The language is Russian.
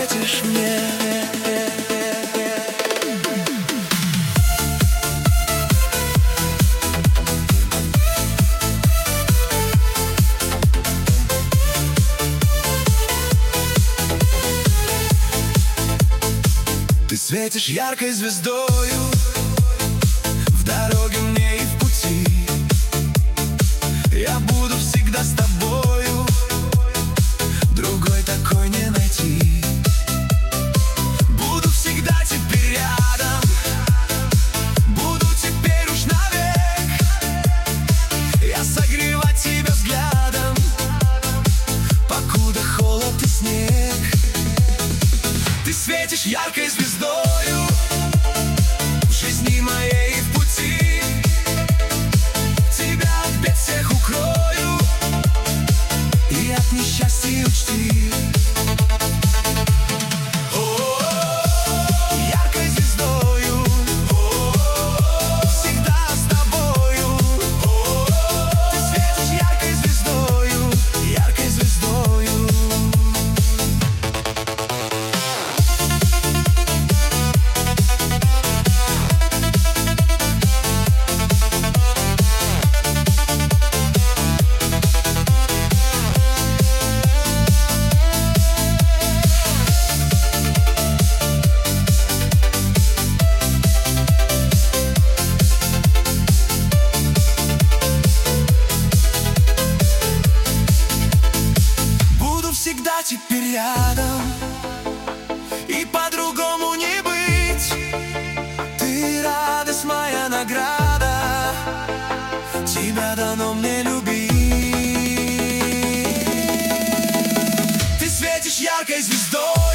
светишь мне. Ты светишь яркой звездою в дороге мне и в пути. Я буду всегда с тобою, другой такой не найти. Буду всегда теперь рядом, буду теперь уж навек. Я согревать тебя взглядом, покуда холод и снег. Ты светишь яркой звездою в жизни моей и в пути. Тебя от бед всех укрою и от несчастья учти. Яркой звездою всегда с тобою. Ты светишь яркой звездою, яркой звездою. Всегда теперь рядом, и по-другому не быть. Ты радость моя награда, тебя дано мне любить. Ты светишь яркой звездой